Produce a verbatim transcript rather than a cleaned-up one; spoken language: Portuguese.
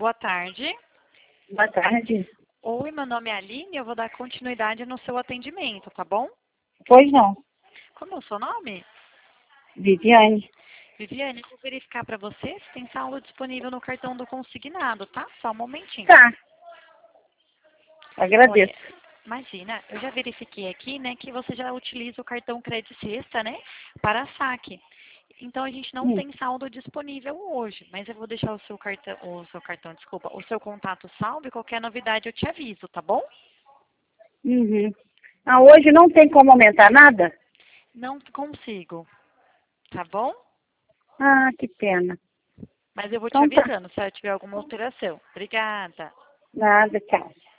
Boa tarde. Boa tarde. Oi, meu nome é Aline, eu vou dar continuidade no seu atendimento, tá bom? Pois não. Como é o seu nome? Viviane. Viviane, eu vou verificar para você se tem saldo disponível no cartão do consignado, tá? Só um momentinho. Tá. Agradeço. Olha, imagina, eu já verifiquei aqui, né, que você já utiliza o cartão Crédito Sexta, né, para saque. Então a gente não Hum. tem saldo disponível hoje, mas eu vou deixar o seu cartão, o seu cartão, desculpa, o seu contato salvo e qualquer novidade eu te aviso, tá bom? Uhum. Ah, hoje não tem como aumentar nada? Não consigo, tá bom? Ah, que pena. Mas eu vou te Então tá. avisando se tiver alguma alteração. Obrigada. Nada, tchau.